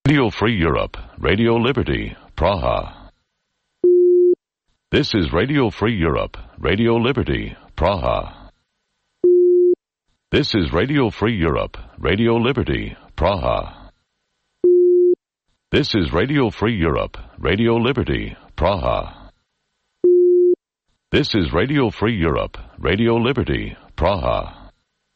Radio Free Europe, Radio Liberty, Praha. This is Radio Free Europe, Radio Liberty, Praha. This is Radio Free Europe, Radio Liberty, Praha. This is Radio Free Europe, Radio Liberty, Praha. This is Radio Free Europe, Radio Liberty, Praha.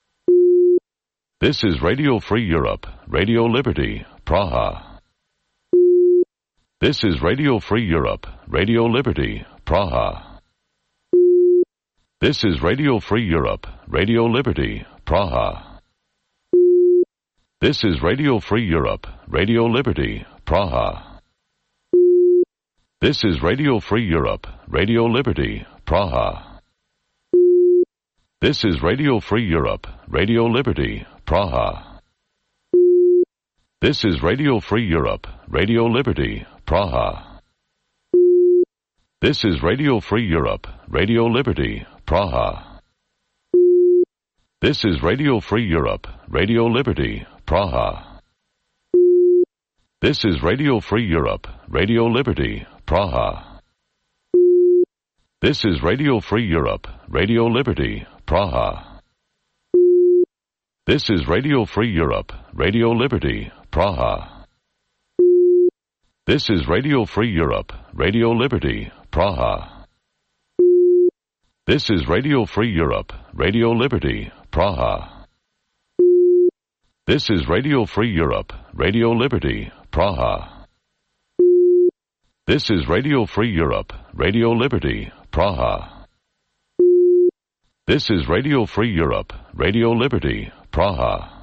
This is Radio Free Europe, Radio Liberty, Praha. This is Radio Free Europe, Radio Liberty, Praha. This is Radio Free Europe, Radio Liberty, Praha. This is Radio Free Europe, Radio Liberty, Praha. This is Radio Free Europe, Radio Liberty, Praha. This is Radio Free Europe, Radio Liberty, Praha. This is Radio Free Europe, Radio Liberty, Praha. This is Radio Free Europe, Radio Liberty, Praha. This is Radio Free Europe, Radio Liberty, Praha. This is Radio Free Europe, Radio Liberty, Praha. This is Radio Free Europe, Radio Liberty, Praha. This is Radio Free Europe, Radio Liberty, Praha. This is Radio Free Europe, Radio Liberty, Praha. This is Radio Free Europe, Radio Liberty, Praha. This is Radio Free Europe, Radio Liberty, Praha. This is Radio Free Europe, Radio Liberty, Praha. This is Radio Free Europe, Radio Liberty, Praha.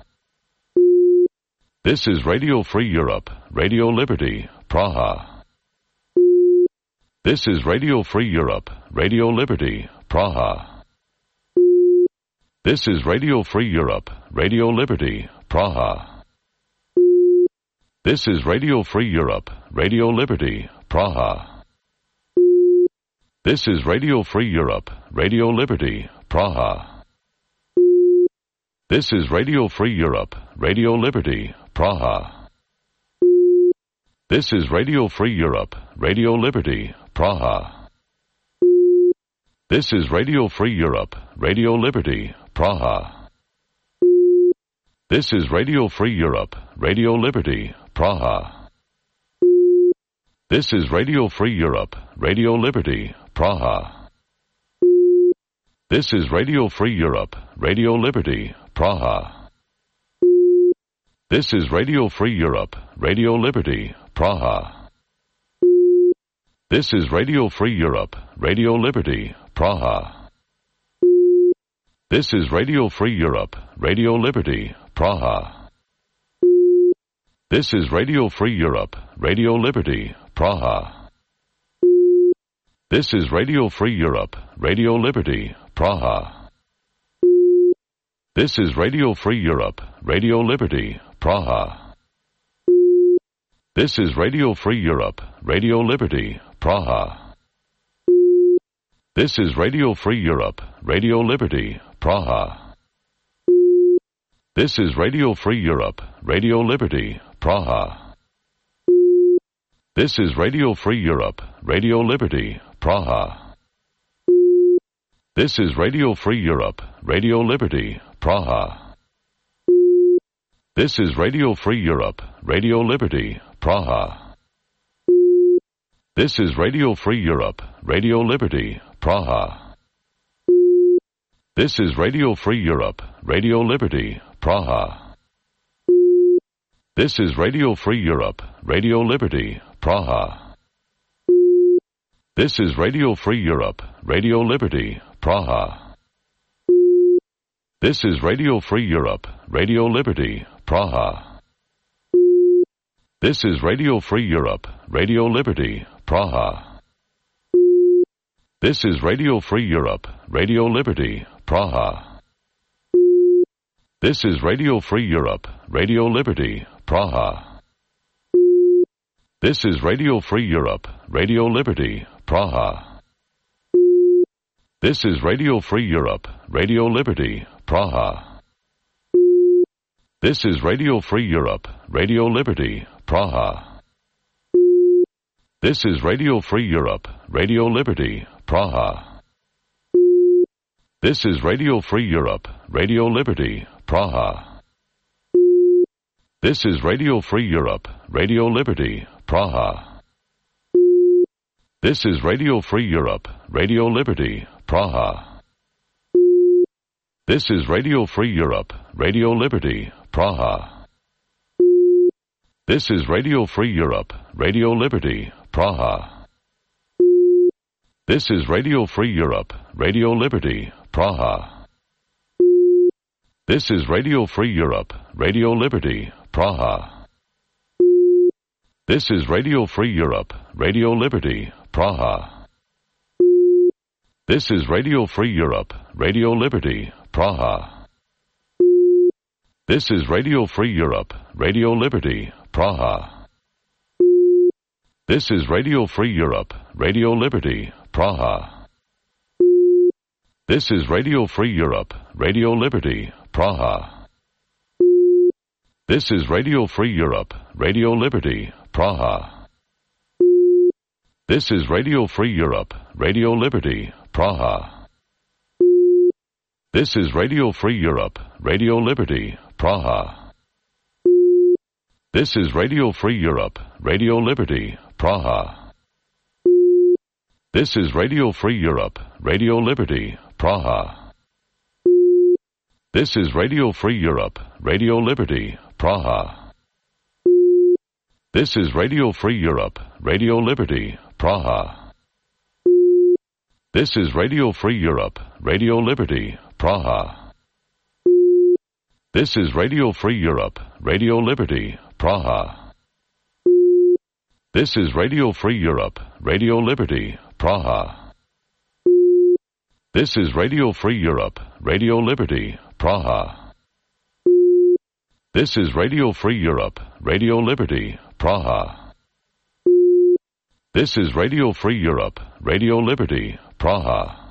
This is Radio Free Europe, Radio Liberty, Praha. This is Radio Free Europe, Radio Liberty, Praha. This is Radio Free Europe, Radio Liberty, Praha. This is Radio Free Europe, Radio Liberty, Praha. This is Radio Free Europe, Radio Liberty, Praha. This is Radio Free Europe, Radio Liberty, Praha. This is Radio Free Europe, Radio Liberty, Praha. This is Radio Free Europe, Radio Liberty, Praha. This is Radio Free Europe, Radio Liberty, Praha. This is Radio Free Europe, Radio Liberty, Praha. This is Radio Free Europe, Radio Liberty, Praha. This is Radio Free Europe, Radio Liberty, Praha. This is Radio Free Europe, Radio Liberty, Praha. This is Radio Free Europe, Radio Liberty, Praha. This is Radio Free Europe, Radio Liberty, Praha. This is Radio Free Europe, Radio Liberty, Praha. This is Radio Free Europe, Radio Liberty, Praha. This is Radio Free Europe, Radio Liberty, Praha. This is Radio Free Europe, Radio Liberty, Praha. This is Radio Free Europe, Radio Liberty, Praha. This is Radio Free Europe, Radio Liberty, Praha. This is Radio Free Europe, Radio Liberty, Praha. This is Radio Free Europe, Radio Liberty, Praha. This is Radio Free Europe, Radio Liberty, Praha. This is Radio Free Europe, Radio Liberty, Praha. This is Radio Free Europe, Radio Liberty, Praha. This is Radio Free Europe, Radio Liberty, Praha. This is Radio Free Europe, Radio Liberty, Praha. This is Radio Free Europe, Radio Liberty, Praha. This is Radio Free Europe, Radio Liberty, Praha. This is Radio Free Europe, Radio Liberty, Praha. This is Radio Free Europe, Radio Liberty, Praha. This is Radio Free Europe, Radio Liberty, Praha. This is Radio Free Europe, Radio Liberty, Praha. This is Radio Free Europe, Radio Liberty, Praha. This is Radio Free Europe, Radio Liberty, Praha. This is Radio Free Europe, Radio Liberty, Praha. This is Radio Free Europe, Radio Liberty, Praha. This is Radio Free Europe, Radio Liberty, Praha. This is Radio Free Europe, Radio Liberty, Praha. This is Radio Free Europe, Radio Liberty, Praha. This is Radio Free Europe, Radio Liberty, Praha. This is Radio Free Europe, Radio Liberty, Praha. This is Radio Free Europe, Radio Liberty, Praha. This is Radio Free Europe, Radio Liberty, Praha. This is Radio Free Europe, Radio Liberty, Praha. This is Radio Free Europe, Radio Liberty, Praha. This is Radio Free Europe, Radio Liberty, Praha. This is Radio Free Europe, Radio Liberty, Praha. This is Radio Free Europe, Radio Liberty, Praha. This is Radio Free Europe, Radio Liberty, Praha. This is Radio Free Europe, Radio Liberty, Praha. This is Radio Free Europe, Radio Liberty, Praha. This is Radio Free Europe, Radio Liberty, Praha. This is Radio Free Europe, Radio Liberty, Praha. This is Radio Free Europe, Radio Liberty, Praha. This is Radio Free Europe, Radio Liberty, Praha. This is Radio Free Europe, Radio Liberty, Praha. This is Radio Free Europe, Radio Liberty, Praha. This is Radio Free Europe, Radio Liberty, Praha.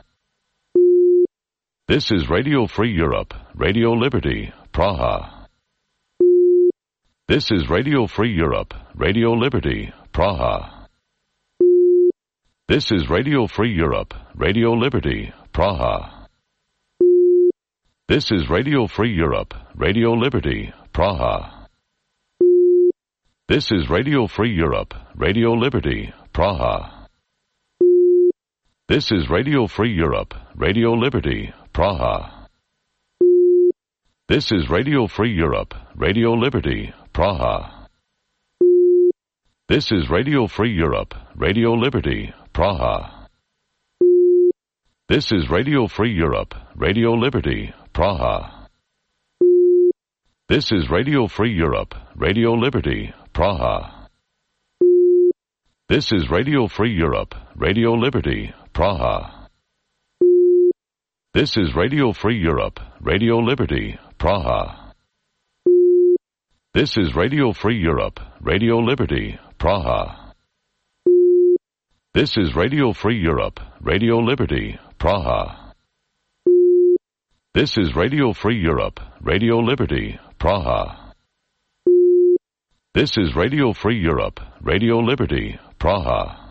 This is Radio Free Europe, Radio Liberty, Praha. This is Radio Free Europe, Radio Liberty, Praha. This is Radio Free Europe, Radio Liberty, Praha. This is Radio Free Europe, Radio Liberty, Praha. This is Radio Free Europe, Radio Liberty, Praha. This is Radio Free Europe, Radio Liberty, Praha. This is Radio Free Europe, Radio Liberty, Praha. This is Radio Free Europe, Radio Liberty, Praha. This is Radio Free Europe, Radio Liberty, Praha. This is Radio Free Europe, Radio Liberty, Praha. This is Radio Free Europe, Radio Liberty, Praha. This is Radio Free Europe, Radio Liberty, Praha. This is Radio Free Europe, Radio Liberty, Praha. This is Radio Free Europe, Radio Liberty, Praha. This is Radio Free Europe, Radio Liberty, Praha. This is Radio Free Europe, Radio Liberty, Praha.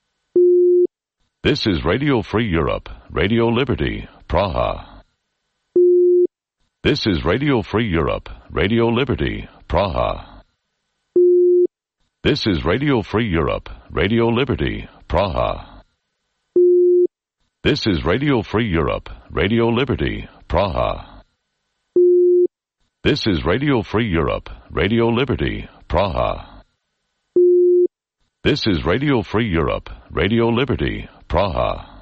This is Radio Free Europe, Radio Liberty, Praha. This is Radio Free Europe, Radio Liberty, Praha. This is Radio Free Europe, Radio Liberty, Praha. This is Radio Free Europe, Radio Liberty, Praha. This is Radio Free Europe, Radio Liberty, Praha. This is Radio Free Europe, Radio Liberty, Praha.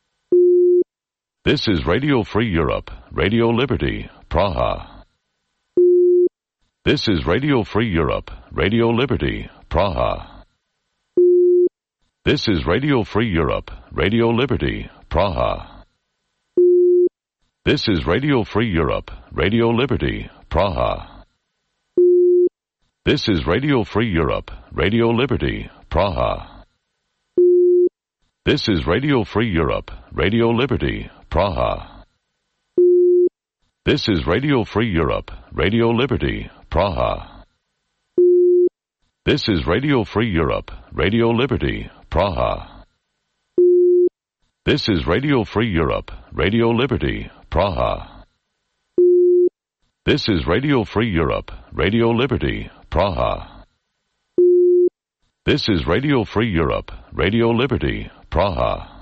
This is Radio Free Europe, Radio Liberty, Praha. This is Radio Free Europe, Radio Liberty, Praha. This is Radio Free Europe, Radio Liberty, Praha. This is Radio Free Europe, Radio Liberty, Praha. This is Radio Free Europe, Radio Liberty, Praha. This is Radio Free Europe, Radio Liberty, Praha. This is Radio Free Europe, Radio Liberty, Praha. This is Radio Free Europe, Radio Liberty, Praha. This is Radio Free Europe, Radio Liberty, Praha. This is Radio Free Europe, Radio Liberty, Praha. This is Radio Free Europe, Radio Liberty, Praha.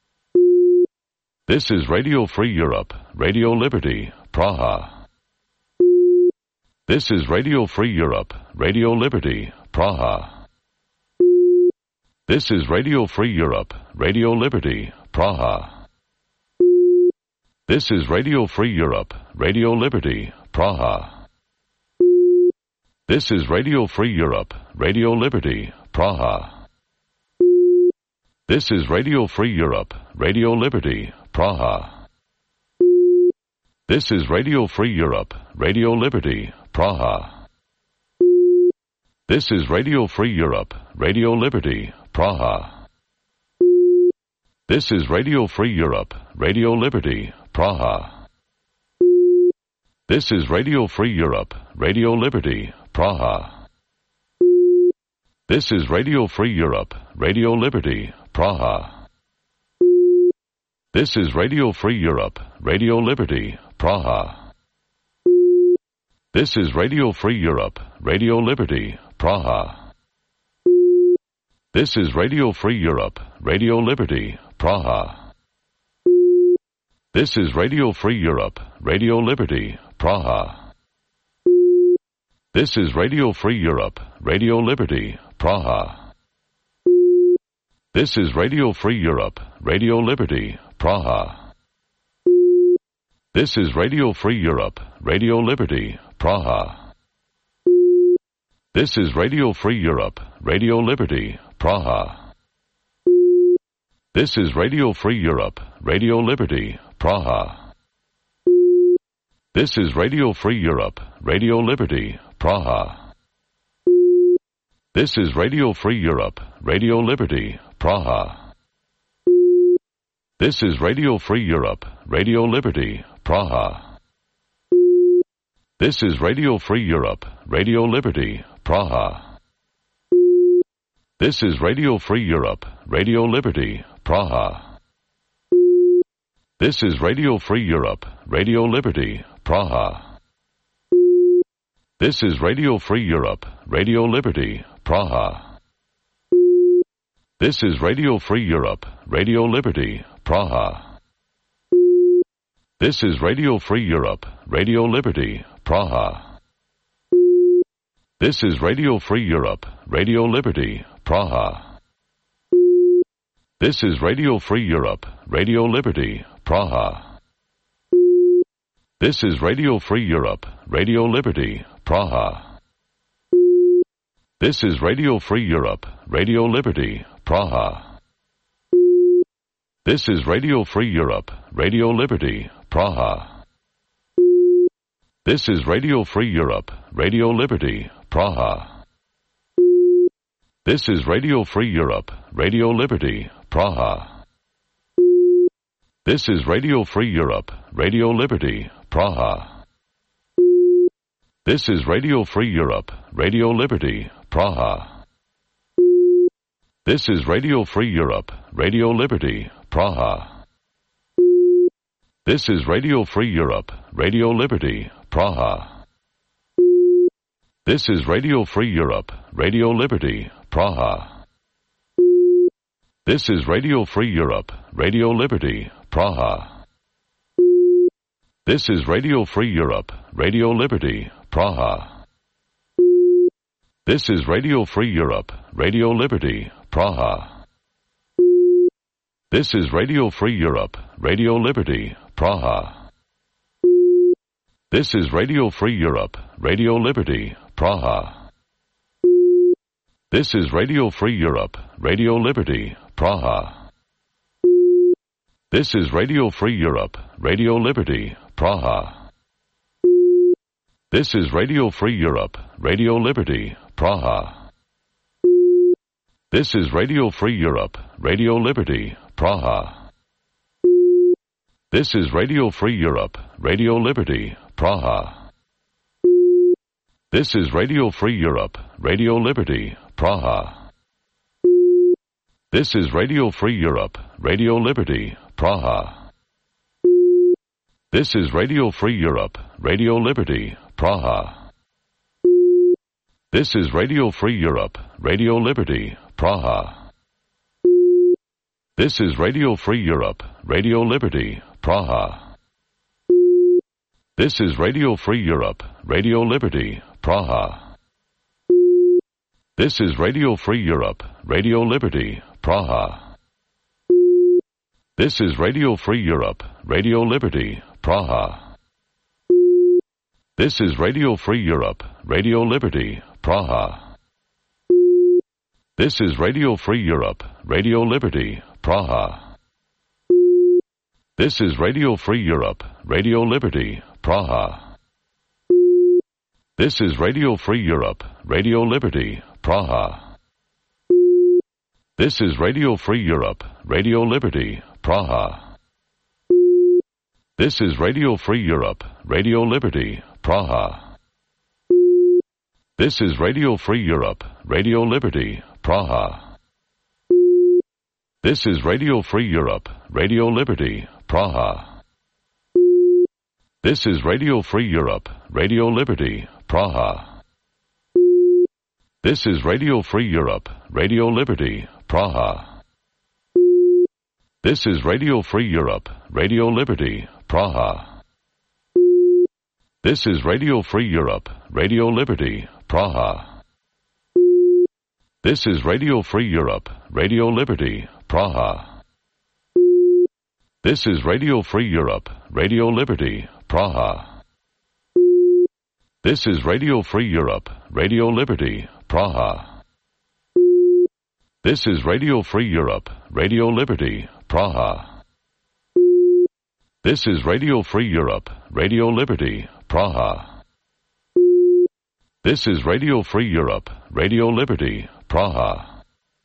This is Radio Free Europe, Radio Liberty, Praha. This is Radio Free Europe, Radio Liberty, Praha. This is Radio Free Europe, Radio Liberty, Praha. This is Radio Free Europe, Radio Liberty, Praha. This is Radio Free Europe, Radio Liberty, Praha. This is Radio Free Europe, Radio Liberty, Praha. This is Radio Free Europe, Radio Liberty, Praha. This is Radio Free Europe, Radio Liberty, Praha. This is Radio Free Europe, Radio Liberty, Praha. This is Radio Free Europe, Radio Liberty, Praha. This is Radio Free Europe, Radio Liberty, Praha. This is Radio Free Europe, Radio Liberty, Praha. This is Radio Free Europe, Radio Liberty, Praha. This is Radio Free Europe, Radio Liberty, Praha. This is Radio Free Europe, Radio Liberty, Praha. This is Radio Free Europe, Radio Liberty, Praha. This is Radio Free Europe, Radio Liberty, Praha. This is Radio Free Europe, Radio Liberty, Praha. This is Radio Free Europe, Radio Liberty, Praha. This is Radio Free Europe, Radio Liberty, Praha. This is Radio Free Europe, Radio Liberty, Praha. This is Radio Free Europe, Radio Liberty, Praha. This is Radio Free Europe, Radio Liberty, Praha. This is Radio Free Europe, Radio Liberty, Praha. This is Radio Free Europe, Radio Liberty, Praha. This is Radio Free Europe, Radio Liberty, Praha. This is Radio Free Europe, Radio Liberty, Praha. This is Radio Free Europe, Radio Liberty, Praha. This is Radio Free Europe, Radio Liberty, Praha. This is Radio Free Europe, Radio Liberty, Praha. This is Radio Free Europe, Radio Liberty, Praha. This is Radio Free Europe, Radio Liberty, Praha. This is Radio Free Europe, Radio Liberty, Praha. This is Radio Free Europe, Radio Liberty, Praha. This is Radio Free Europe, Radio Liberty, Praha. This is Radio Free Europe, Radio Liberty, Praha. This is Radio Free Europe, Radio Liberty, Praha. This is Radio Free Europe, Radio Liberty, Praha. This is Radio Free Europe, Radio Liberty, Praha. This is Radio Free Europe, Radio Liberty, Praha. This is Radio Free Europe, Radio Liberty, Praha. This is Radio Free Europe, Radio Liberty, Praha. This is Radio Free Europe, Radio Liberty, Praha. This is Radio Free Europe, Radio Liberty, Praha. This is Radio Free Europe, Radio Liberty, Praha. This is Radio Free Europe, Radio Liberty, Praha. This is Radio Free Europe, Radio Liberty, Praha. This is Radio Free Europe, Radio Liberty, Praha. This is Radio Free Europe, Radio Liberty, Praha. This is Radio Free Europe, Radio Liberty, Praha. This is Radio Free Europe, Radio Liberty, Praha. This is Radio Free Europe, Radio Liberty, Praha. This is Radio Free Europe, Radio Liberty, Praha. This is Radio Free Europe, Radio Liberty, Praha. This is Radio Free Europe, Radio Liberty, Praha. This is Radio Free Europe, Radio Liberty, Praha. This is Radio Free Europe, Radio Liberty, Praha. This is Radio Free Europe, Radio Liberty, Praha. This is Radio Free Europe, Radio Liberty, Praha. This is Radio Free Europe, Radio Liberty, Praha. This is Radio Free Europe, Radio Liberty, Praha. This is Radio Free Europe, Radio Liberty, Praha. This is Radio Free Europe, Radio Liberty, Praha. This is Radio Free Europe, Radio Liberty, Praha. This is Radio Free Europe, Radio Liberty, Praha. This is Radio Free Europe, Radio Liberty, Praha. This is Radio Free Europe, Radio Liberty, Praha. This is Radio Free Europe, Radio Liberty, Praha. This is Radio Free Europe, Radio Liberty, Praha. This is Radio Free Europe, Radio Liberty, Praha. This is Radio Free Europe, Radio Liberty, Praha. This is Radio Free Europe, Radio Liberty, Praha. This is Radio Free Europe, Radio Liberty, Praha. This is Radio Free Europe, Radio Liberty, Praha. This is Radio Free Europe, Radio Liberty, Praha. This is Radio Free Europe, Radio Liberty, Praha. This is Radio Free Europe, Radio Liberty, Praha.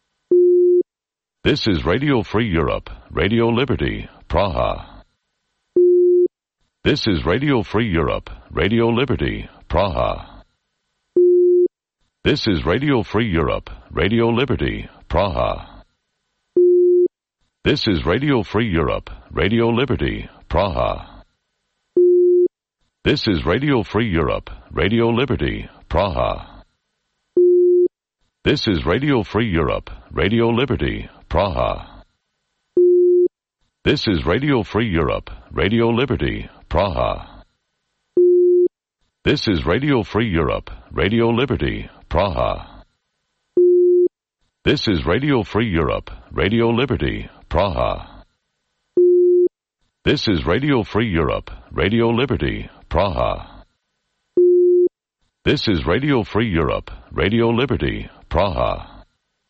This is Radio Free Europe, Radio Liberty, Praha. This is Radio Free Europe, Radio Liberty, Praha. This is Radio Free Europe, Radio Liberty, Praha. This is Radio Free Europe, Radio Liberty, Praha. This is Radio Free Europe, Radio Liberty, Praha. This is Radio Free Europe, Radio Liberty, Praha. This is Radio Free Europe, Radio Liberty, Praha. This is Radio Free Europe, Radio Liberty, Praha. This is Radio Free Europe, Radio Liberty, Praha. This is Radio Free Europe, Radio Liberty, Praha. This is Radio Free Europe, Radio Liberty, Praha.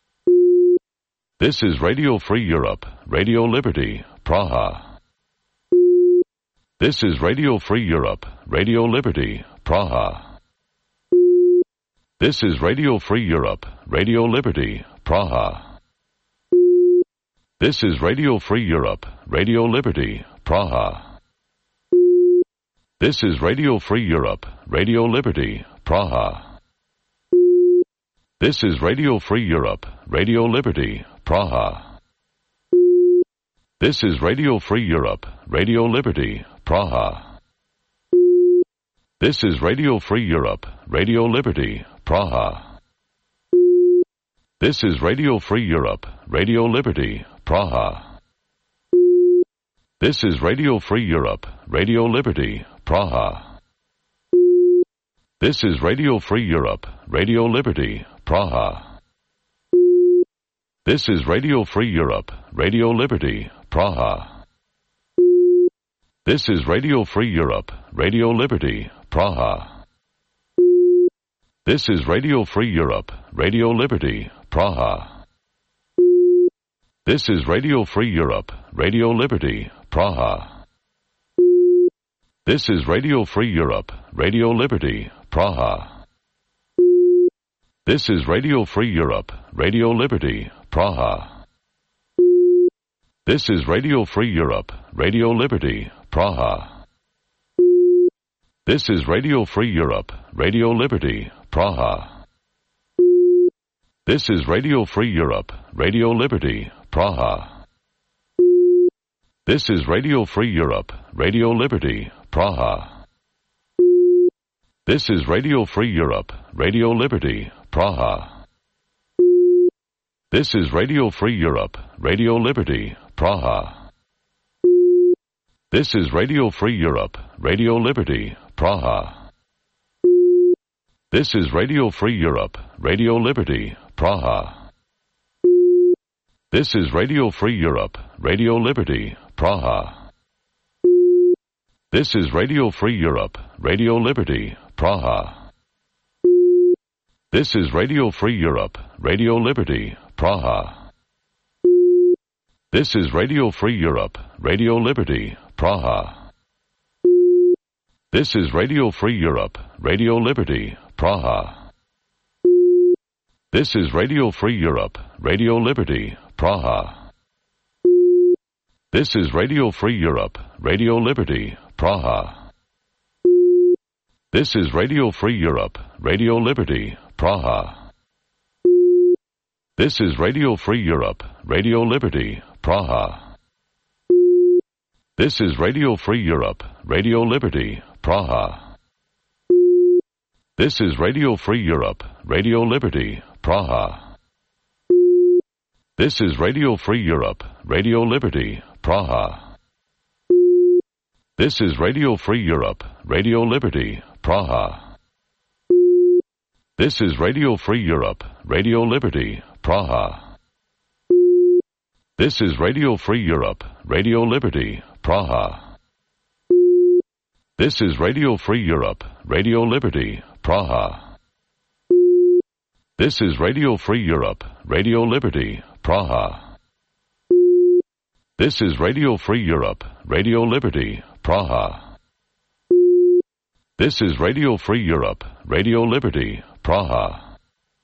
This is Radio Free Europe, Radio Liberty, Praha. This is Radio Free Europe, Radio Liberty, Praha. This is Radio Free Europe, Radio Liberty, Praha. This is Radio Free Europe, Radio Liberty, Praha. This is Radio Free Europe, Radio Liberty, Praha. This is Radio Free Europe, Radio Liberty, Praha. This is Radio Free Europe, Radio Liberty, Praha. This is Radio Free Europe, Radio Liberty, Praha. This is Radio Free Europe, Radio Liberty, Praha. This is Radio Free Europe, Radio Liberty, Praha. This is Radio Free Europe, Radio Liberty, Praha. This is Radio Free Europe, Radio Liberty, Praha. This is Radio Free Europe, Radio Liberty, Praha. This is Radio Free Europe, Radio Liberty, Praha. This is Radio Free Europe, Radio Liberty, Praha. This is Radio Free Europe, Radio Liberty, Praha. This is Radio Free Europe, Radio Liberty, Praha. This is Radio Free Europe, Radio Liberty, Praha. This is Radio Free Europe, Radio Liberty, Praha. This is Radio Free Europe, Radio Liberty, Praha. This is Radio Free Europe, Radio Liberty, Praha. This is Radio Free Europe, Radio Liberty, Praha. This is Radio Free Europe, Radio Liberty, Praha. This is Radio Free Europe, Radio Liberty, Praha. This is Radio Free Europe, Radio Liberty, Praha. This is Radio Free Europe, Radio Liberty, Praha. This is Radio Free Europe, Radio Liberty, Praha. This is Radio Free Europe, Radio Liberty, Praha. This is Radio Free Europe, Radio Liberty, Praha. This is Radio Free Europe, Radio Liberty, Praha. This is Radio Free Europe, Radio Liberty, Praha. This is Radio Free Europe, Radio Liberty, Praha. This is Radio Free Europe, Radio Liberty, Praha. This is Radio Free Europe, Radio Liberty, Praha. This is Radio Free Europe, Radio Liberty, Praha. This is Radio Free Europe, Radio Liberty, Praha. This is Radio Free Europe, Radio Liberty, Praha. This is Radio Free Europe, Radio Liberty, Praha. This is Radio Free Europe, Radio Liberty, Praha. This is Radio Free Europe, Radio Liberty, Praha. This is Radio Free Europe, Radio Liberty, Praha. This is Radio Free Europe, Radio Liberty, Praha. This is Radio Free Europe, Radio Liberty, Praha. This is Radio Free Europe, Radio Liberty, Praha.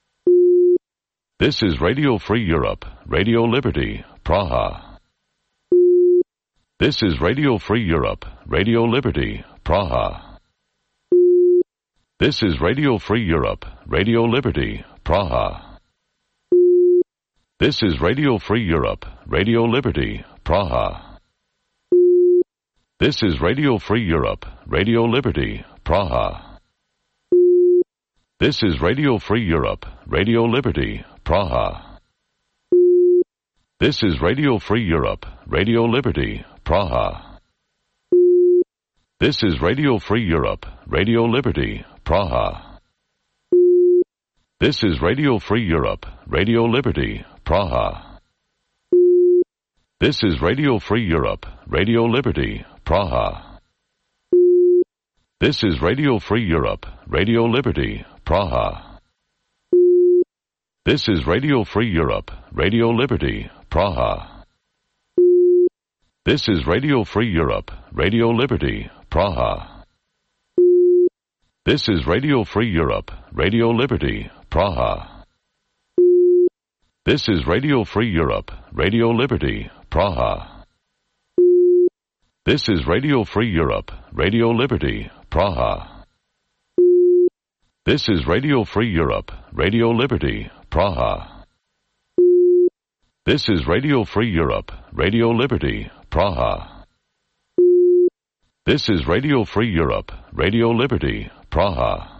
This is Radio Free Europe, Radio Liberty, Praha. This is Radio Free Europe, Radio Liberty, Praha. This is Radio Free Europe, Radio Liberty, Praha. This is Radio Free Europe, Radio Liberty, Praha. This is Radio Free Europe, Radio Liberty, Praha. This is Radio Free Europe, Radio Liberty, Praha. This is Radio Free Europe, Radio Liberty, Praha. This is Radio Free Europe, Radio Liberty, Praha. This is Radio Free Europe, Radio Liberty, Praha. This is Radio Free Europe, Radio Liberty, Praha. This is Radio Free Europe, Radio Liberty, Praha. This is Radio Free Europe, Radio Liberty, Praha. This is Radio Free Europe, Radio Liberty, Praha. This is Radio Free Europe, Radio Liberty, Praha. This is Radio Free Europe, Radio Liberty, Praha. This is Radio Free Europe, Radio Liberty, Praha. This is Radio Free Europe, Radio Liberty, Praha. This is Radio Free Europe, Radio Liberty, Praha. This is Radio Free Europe, Radio Liberty, Praha.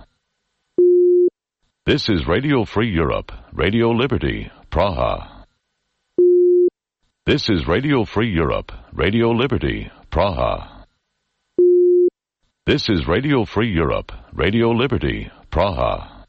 This is Radio Free Europe, Radio Liberty, Praha. This is Radio Free Europe, Radio Liberty, Praha. This is Radio Free Europe, Radio Liberty, Praha.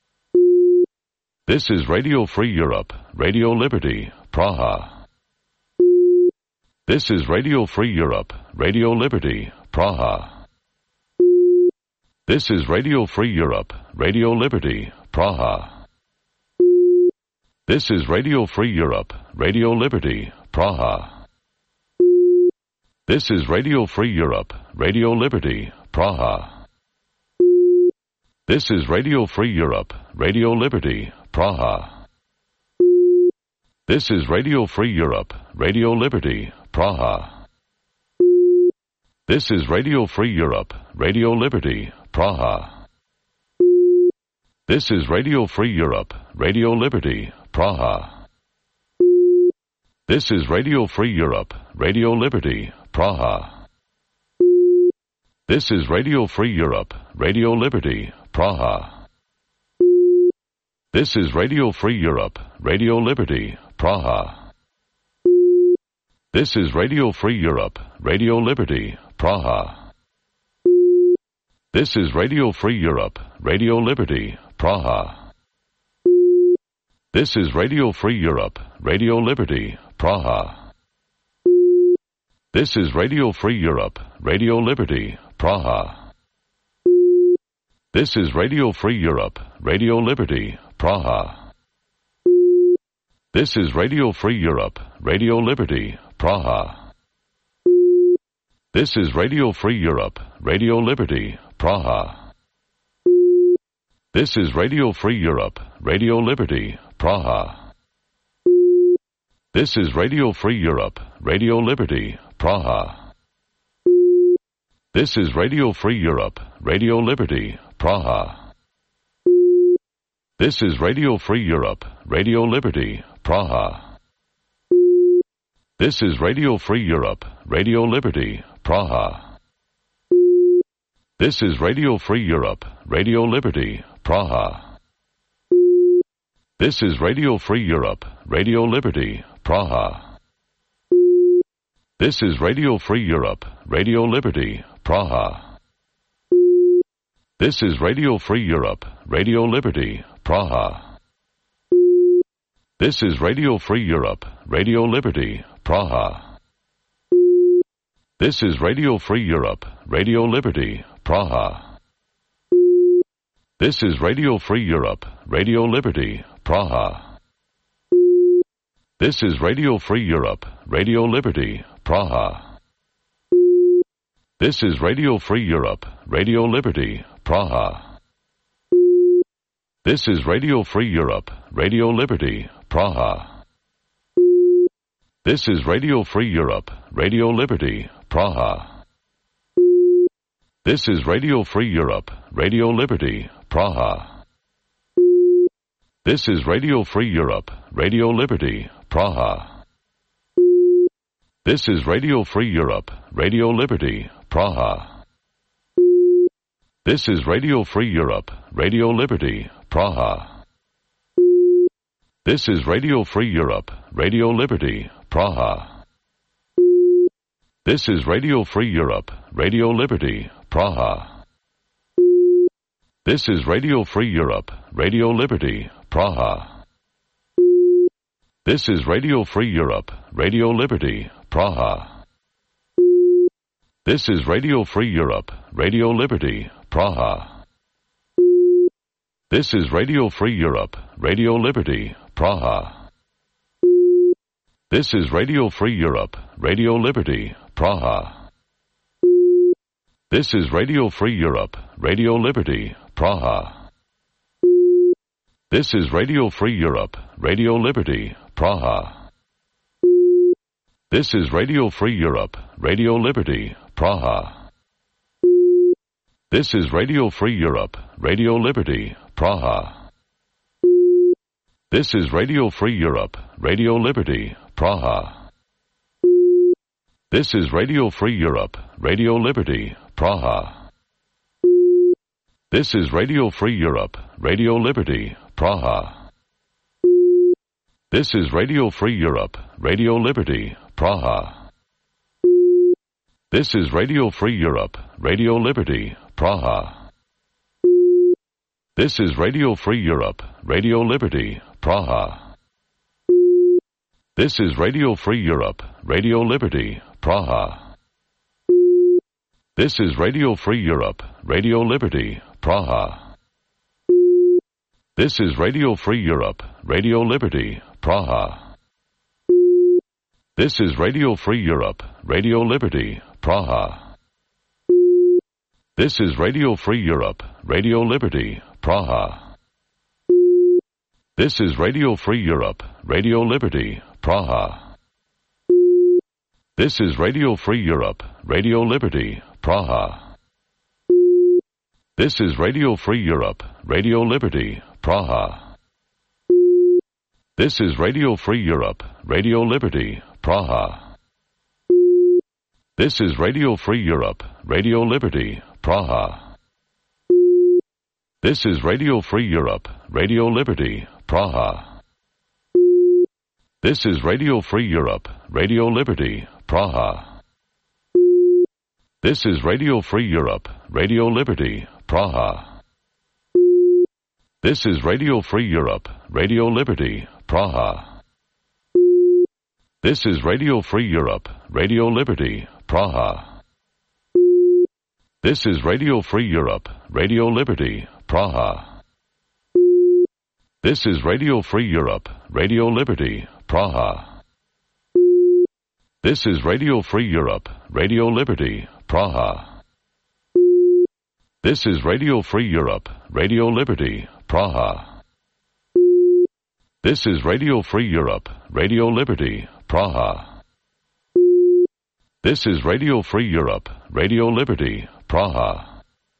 This is Radio Free Europe, Radio Liberty, Praha. This is Radio Free Europe, Radio Liberty, Praha. This is Radio Free Europe, Radio Liberty, Praha. This is Radio Free Europe, Radio Liberty, Praha. This is Radio Free Europe, Radio Liberty, Praha. This is Radio Free Europe, Radio Liberty, Praha. This is Radio Free Europe, Radio Liberty, Praha. This is Radio Free Europe, Radio Liberty, Praha. This is Radio Free Europe, Radio Liberty, Praha. This is Radio Free Europe, Radio Liberty, Praha. This is Radio Free Europe, Radio Liberty, Praha. This is Radio Free Europe, Radio Liberty, Praha. This is Radio Free Europe, Radio Liberty, Praha. This is Radio Free Europe, Radio Liberty, Praha. This is Radio Free Europe, Radio Liberty, Praha. This is Radio Free Europe, Radio Liberty, Praha. This is Radio Free Europe, Radio Liberty, Praha. This is Radio Free Europe, Radio Liberty, Praha. This is Radio Free Europe, Radio Liberty, Praha. This is Radio Free Europe, Radio Liberty, Praha. This is Radio Free Europe, Radio Liberty, Praha. This is Radio Free Europe, Radio Liberty, Praha. This is Radio Free Europe, Radio Liberty, Praha. This is Radio Free Europe, Radio Liberty, Praha. This is Radio Free Europe, Radio Liberty, Praha. This is Radio Free Europe, Radio Liberty, Praha. This is Radio Free Europe, Radio Liberty, Praha. This is Radio Free Europe, Radio Liberty, Praha. This is Radio Free Europe, Radio Liberty, Praha. This is Radio Free Europe, Radio Liberty, Praha. This is Radio Free Europe, Radio Liberty, Praha. This is Radio Free Europe, Radio Liberty, Praha. This is Radio Free Europe, Radio Liberty, Praha. This is Radio Free Europe, Radio Liberty, Praha. This is Radio Free Europe, Radio Liberty, Praha. This is Radio Free Europe, Radio Liberty, Praha. This is Radio Free Europe, Radio Liberty, Praha. This is Radio Free Europe, Radio Liberty, Praha. This is Radio Free Europe, Radio Liberty, Praha. This is Radio Free Europe, Radio Liberty, Praha. This is Radio Free Europe, Radio Liberty, Praha. This is Radio Free Europe, Radio Liberty, Praha. This is Radio Free Europe, Radio Liberty, Praha. This is Radio Free Europe, Radio Liberty, Praha. This is Radio Free Europe, Radio Liberty, Praha. This is Radio Free Europe, Radio Liberty, Praha. This is Radio Free Europe, Radio Liberty, Praha. This is Radio Free Europe, Radio Liberty, Praha. This is Radio Free Europe, Radio Liberty, Praha. This is Radio Free Europe, Radio Liberty, Praha. This is Radio Free Europe, Radio Liberty, Praha. This is Radio Free Europe, Radio Liberty, Praha. This is Radio Free Europe, Radio Liberty, Praha. This is Radio Free Europe, Radio Liberty, Praha. This is Radio Free Europe, Radio Liberty, Praha. This is Radio Free Europe, Radio Liberty, Praha. This is Radio Free Europe, Radio Liberty, Praha. This is Radio Free Europe, Radio Liberty, Praha. This is Radio Free Europe, Radio Liberty, Praha. This is Radio Free Europe, Radio Liberty, Praha. This is Radio Free Europe, Radio Liberty, Praha. This is Radio Free Europe, Radio Liberty, Praha. This is Radio Free Europe, Radio Liberty, Praha. This is Radio Free Europe, Radio Liberty, Praha. This is Radio Free Europe, Radio Liberty, Praha. This is Radio Free Europe, Radio Liberty, Praha. This is Radio Free Europe, Radio Liberty, Praha. This is Radio Free Europe, Radio Liberty, Praha. This is Radio Free Europe, Radio Liberty, Praha. This is Radio Free Europe, Radio Liberty, Praha. This is Radio Free Europe, Radio Liberty, Praha. This is Radio Free Europe, Radio Liberty, Praha. This is Radio Free Europe, Radio Liberty, Praha. This is Radio Free Europe, Radio Liberty, Praha. This is Radio Free Europe, Radio Liberty, Praha. This is Radio Free Europe, Radio Liberty, Praha. This is Radio Free Europe, Radio Liberty, Praha.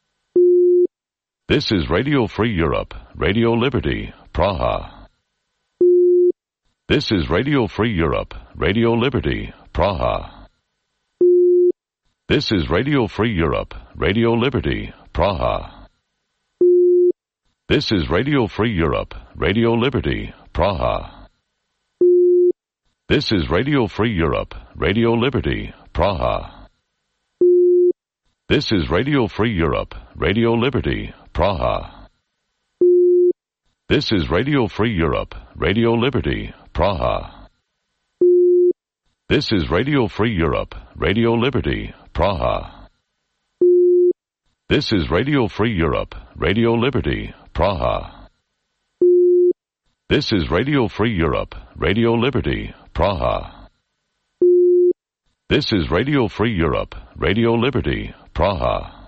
This is Radio Free Europe, Radio Liberty, Praha. This is Radio Free Europe, Radio Liberty, Praha. This is Radio Free Europe, Radio Liberty, Praha. This is Radio Free Europe, Radio Liberty, Praha. This is Radio Free Europe, Radio Liberty, Praha. This is Radio Free Europe, Radio Liberty, Praha. This is Radio Free Europe, Radio Liberty, Praha. This is Radio Free Europe, Radio Liberty, Praha. This is Radio Free Europe, Radio Liberty, Praha. This is Radio Free Europe, Radio Liberty, Praha. This is Radio Free Europe, Radio Liberty, Praha.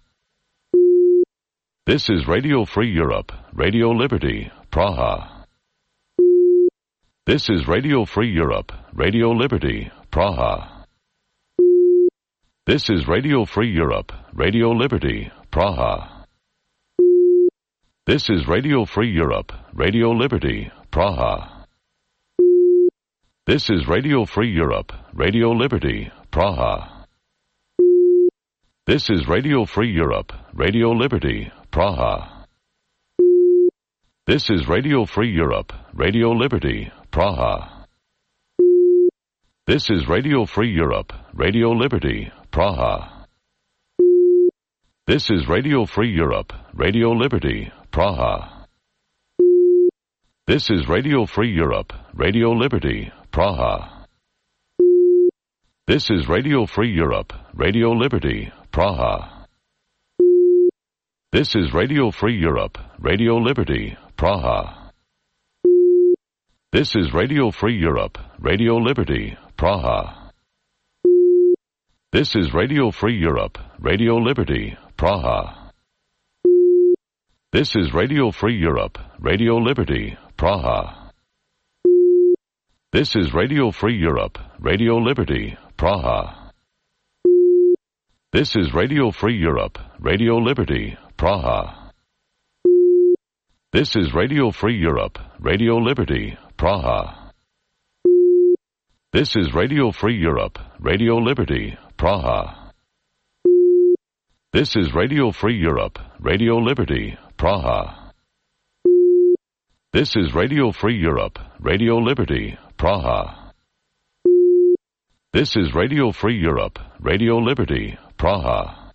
This is Radio Free Europe, Radio Liberty, Praha. This is Radio Free Europe, Radio Liberty, Praha. This is Radio Free Europe, Radio Liberty, Praha. This is Radio Free Europe, Radio Liberty, Praha. This is Radio Free Europe, Radio Liberty, Praha. This is Radio Free Europe, Radio Liberty, Praha. This is Radio Free Europe, Radio Liberty, Praha. This is Radio Free Europe, Radio Liberty, Praha. This is Radio Free Europe, Radio Liberty, Praha. This is Radio Free Europe, Radio Liberty, Praha. This is Radio Free Europe, Radio Liberty, Praha. This is Radio Free Europe, Radio Liberty, Praha. This is Radio Free Europe, Radio Liberty, Praha. This is Radio Free Europe, Radio Liberty, Praha. This is Radio Free Europe, Radio Liberty, Praha. This is Radio Free Europe, Radio Liberty, Praha. This is Radio Free Europe, Radio Liberty, Praha. This is Radio Free Europe, Radio Liberty, Praha. This is Radio Free Europe, Radio Liberty, Praha. This is Radio Free Europe, Radio Liberty, Praha. This is Radio Free Europe, Radio Liberty, Praha. This is Radio Free Europe, Radio Liberty, Praha.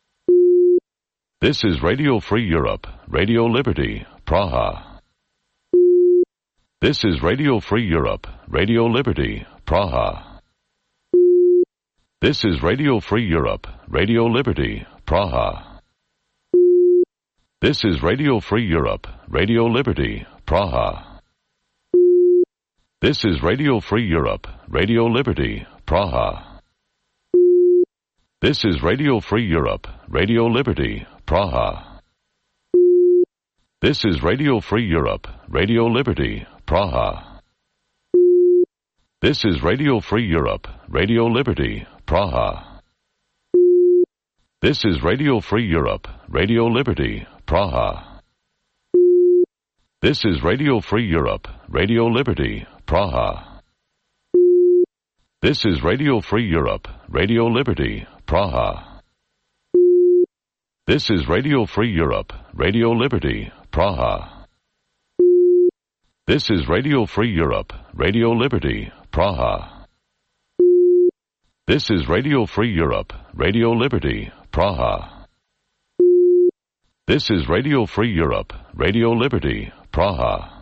This is Radio Free Europe, Radio Liberty, Praha. This is Radio Free Europe, Radio Liberty, Praha. This is Radio Free Europe, Radio Liberty, Praha. This is Radio Free Europe, Radio Liberty, Praha. This is Radio Free Europe, Radio Liberty, Praha. This is Radio Free Europe, Radio Liberty, Praha. This is Radio Free Europe, Radio Liberty, Praha. This is Radio Free Europe, Radio Liberty, Praha. This is Radio Free Europe, Radio Liberty, Praha. This is Radio Free Europe, Radio Liberty, Praha. This is Radio Free Europe, Radio Liberty, Praha. This is Radio Free Europe, Radio Liberty, Praha. This is Radio Free Europe, Radio Liberty, Praha. This is Radio Free Europe, Radio Liberty, Praha. This is Radio Free Europe, Radio Liberty, Praha.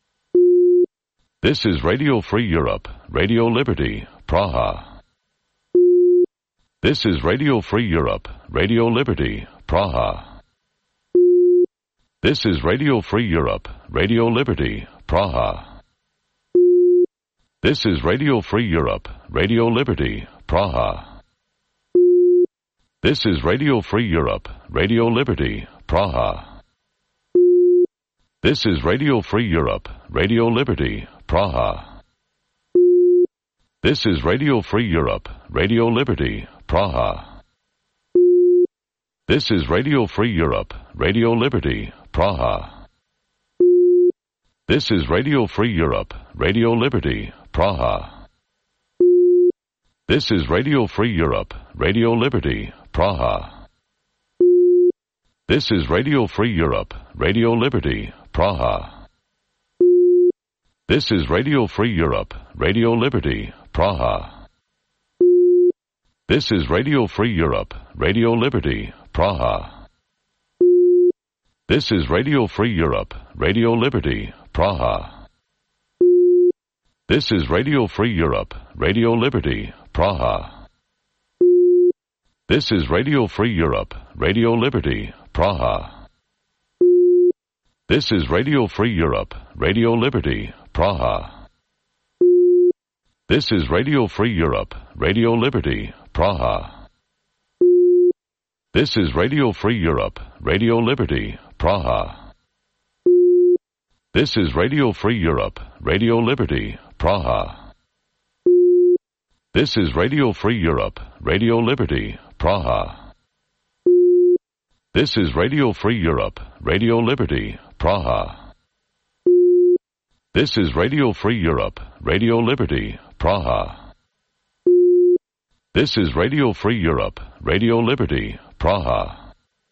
This is Radio Free Europe, Radio Liberty, Praha. This is Radio Free Europe, Radio Liberty, Praha. This is Radio Free Europe, Radio Liberty, Praha. This is Radio Free Europe, Radio Liberty, Praha. This is Radio Free Europe, Radio Liberty, Praha. This is Radio Free Europe, Radio Liberty, Praha. This is Radio Free Europe, Radio Liberty, Praha. This is Radio Free Europe, Radio Liberty, Praha. This is Radio Free Europe, Radio Liberty, Praha. This is Radio Free Europe, Radio Liberty, Praha. This is Radio Free Europe, Radio Liberty, Praha. This is Radio Free Europe, Radio Liberty, Praha. This is Radio Free Europe, Radio Liberty, Praha. This is Radio Free Europe, Radio Liberty, Praha. This is Radio Free Europe, Radio Liberty, Praha. This is Radio Free Europe, Radio Liberty, Praha. This is Radio Free Europe, Radio Liberty, Praha. This is Radio Free Europe, Radio Liberty, Praha. This is Radio Free Europe, Radio Liberty, Praha. This is Radio Free Europe, Radio Liberty, Praha. This is Radio Free Europe, Radio Liberty, Praha. This is Radio Free Europe, Radio Liberty, Praha. This is Radio Free Europe, Radio Liberty, Praha. This is Radio Free Europe, Radio Liberty, Praha.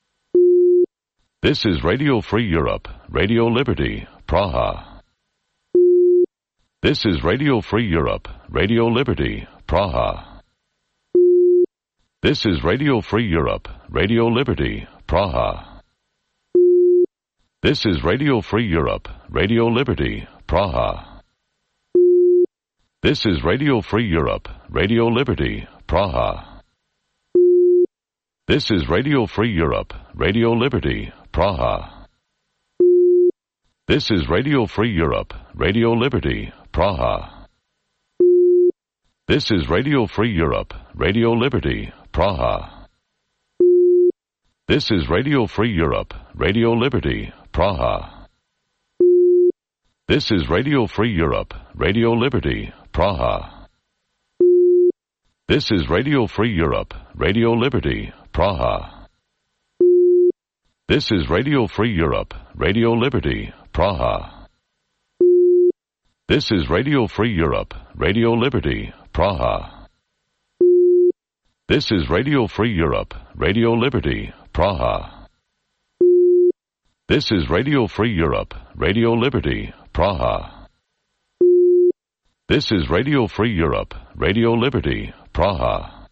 This is Radio Free Europe, Radio Liberty, Praha. This is Radio Free Europe, Radio Liberty, Praha. This is Radio Free Europe, Radio Liberty, Praha. This is Radio Free Europe, Radio Liberty, Praha. This is Radio Free Europe, Radio Liberty, Praha. This is Radio Free Europe, Radio Liberty, Praha. This is Radio Free Europe, Radio Liberty, Praha. This is Radio Free Europe, Radio Liberty, Praha. This is Radio Free Europe, Radio Liberty, Praha. This is Radio Free Europe, Radio Liberty, Praha. This is Radio Free Europe, Radio Liberty, Praha. This is Radio Free Europe, Radio Liberty, Praha. This is Radio Free Europe, Radio Liberty, Praha. This is Radio Free Europe, Radio Liberty, Praha. This is Radio Free Europe, Radio Liberty, Praha. This is Radio Free Europe, Radio Liberty, Praha.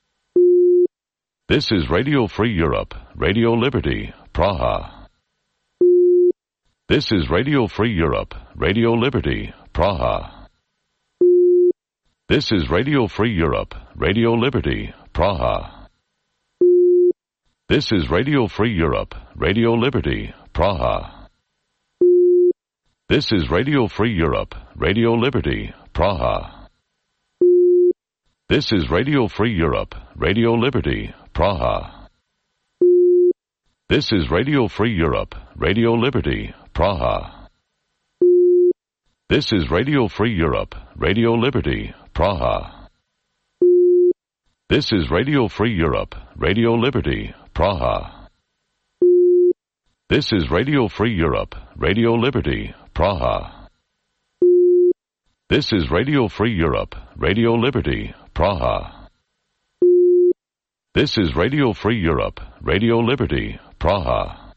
This is Radio Free Europe, Radio Liberty, Praha. This is Radio Free Europe, Radio Liberty, Praha. This is Radio Free Europe, Radio Liberty, Praha. This is Radio Free Europe, Radio Liberty, Praha. This is Radio Free Europe, Radio Liberty, Praha. This is Radio Free Europe, Radio Liberty, Praha. This is Radio Free Europe, Radio Liberty, Praha. This is Radio Free Europe, Radio Liberty, Praha. This is Radio Free Europe, Radio Liberty, Praha. This is Radio Free Europe, Radio Liberty, Praha. This is Radio Free Europe, Radio Liberty, Praha. This is Radio Free Europe, Radio Liberty, Praha.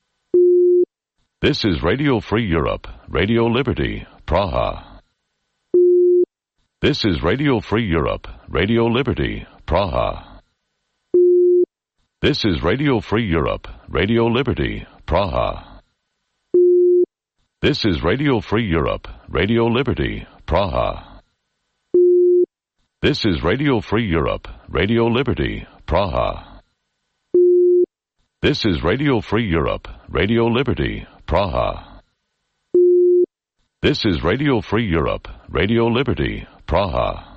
This is Radio Free Europe, Radio Liberty, Praha. This is Radio Free Europe, Radio Liberty, Praha. This is Radio Free Europe, Radio Liberty, Praha. This is Radio Free Europe, Radio Liberty, Praha. This is Radio Free Europe, Radio Liberty, Praha. This is Radio Free Europe, Radio Liberty, Praha. This is Radio Free Europe, Radio Liberty, Praha.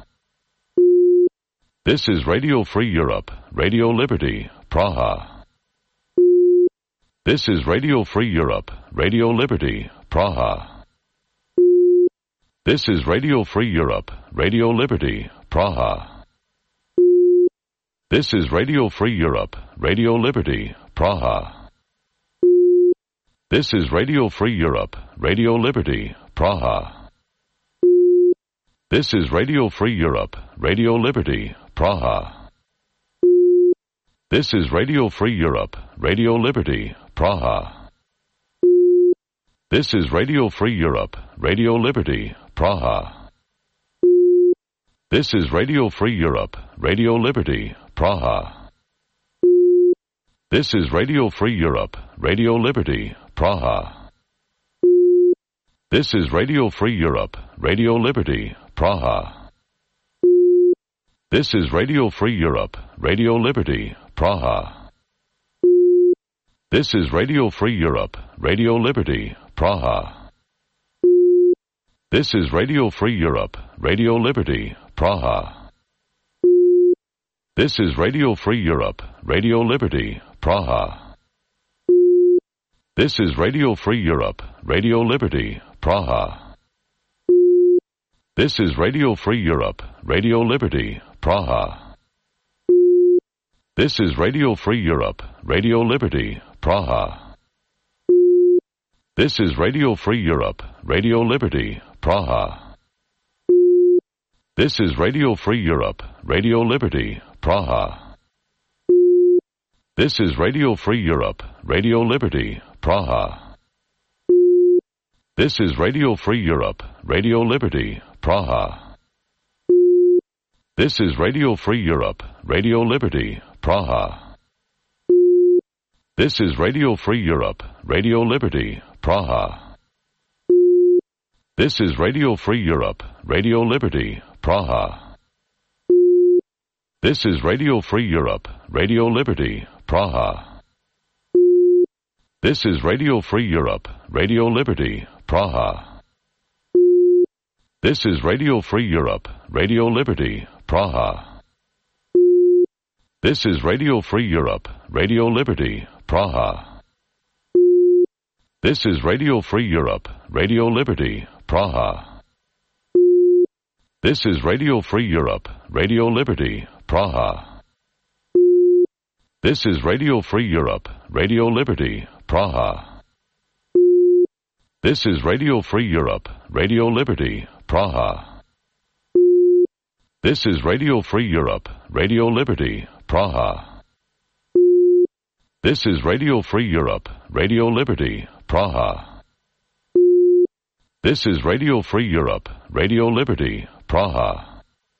This is Radio Free Europe, Radio Liberty, Praha. This is Radio Free Europe, Radio Liberty, Praha. This is Radio Free Europe, Radio Liberty, Praha. This is Radio Free Europe, Radio Liberty, Praha. This is Radio Free Europe, Radio Liberty, Praha. This is Radio Free Europe, Radio Liberty, Praha. This is Radio Free Europe, Radio Liberty, Praha. This is Radio Free Europe, Radio Liberty, Praha. This is Radio Free Europe, Radio Liberty, Praha. This is Radio Free Europe, Radio Liberty, Praha. This is Radio Free Europe, Radio Liberty, Praha. This is Radio Free Europe, Radio Liberty, Praha. This is Radio Free Europe, Radio Liberty, Praha. This is Radio Free Europe, Radio Liberty, Praha. This is Radio Free Europe, Radio Liberty, Praha. This is Radio Free Europe, Radio Liberty, Praha. This is Radio Free Europe, Radio Liberty, Praha. This is Radio Free Europe, Radio Liberty, Praha. This is Radio Free Europe, Radio Liberty, Praha. This is Radio Free Europe, Radio Liberty, Praha. This is Radio Free Europe, Radio Liberty, Praha. This is Radio Free Europe, Radio Liberty, Praha. This is Radio Free Europe, Radio Liberty, Praha. This is Radio Free Europe, Radio Liberty, Praha. This is Radio Free Europe, Radio Liberty, Praha. This is Radio Free Europe, Radio Liberty, Praha. This is Radio Free Europe, Radio Liberty, Praha. This is Radio Free Europe, Radio Liberty, Praha. This is Radio Free Europe, Radio Liberty, Praha. This is Radio Free Europe, Radio Liberty, Praha. This is Radio Free Europe, Radio Liberty, Praha. This is Radio Free Europe, Radio Liberty, Praha. This is Radio Free Europe, Radio Liberty, Praha. This is Radio Free Europe, Radio Liberty, Praha. This is Radio Free Europe, Radio Liberty, Praha. This is Radio Free Europe, Radio Liberty, Praha.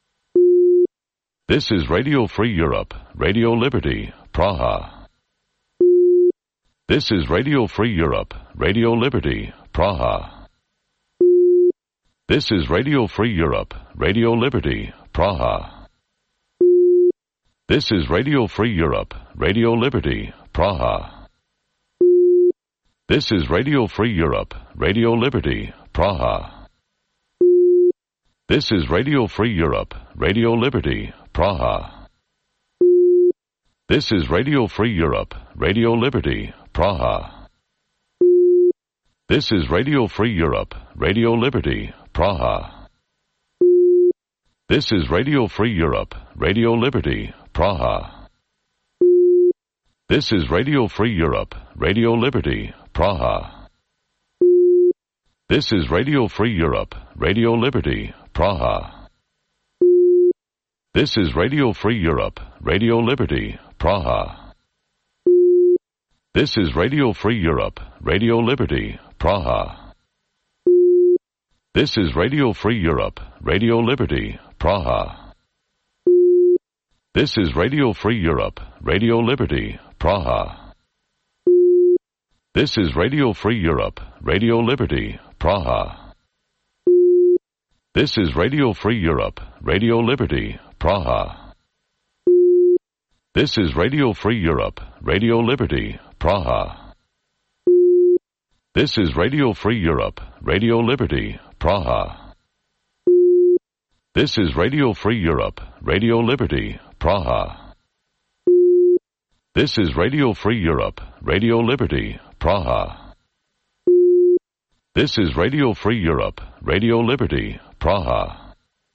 This is Radio Free Europe, Radio Liberty, Praha. This is Radio Free Europe, Radio Liberty, Praha. This is Radio Free Europe, Radio Liberty, Praha. This is Radio Free Europe, Radio Liberty, Praha. This is Radio Free Europe, Radio Liberty, Praha. This is Radio Free Europe, Radio Liberty, Praha. This is Radio Free Europe, Radio Liberty, Praha. This is Radio Free Europe, Radio Liberty, Praha. This is Radio Free Europe, Radio Liberty, Praha. This is Radio Free Europe, Radio Liberty, Praha. This is Radio Free Europe, Radio Liberty, Praha. This is Radio Free Europe, Radio Liberty, Praha. This is Radio Free Europe, Radio Liberty, Praha. This is Radio Free Europe, Radio Liberty, Praha. This is Radio Free Europe, Radio Liberty, Praha. This is Radio Free Europe, Radio Liberty, Praha. This is Radio Free Europe, Radio Liberty, Praha. This is Radio Free Europe, Radio Liberty, Praha. This is Radio Free Europe, Radio Liberty, Praha. This is Radio Free Europe, Radio Liberty, Praha. This is Radio Free Europe, Radio Liberty, Praha. This is Radio Free Europe, Radio Liberty, Praha.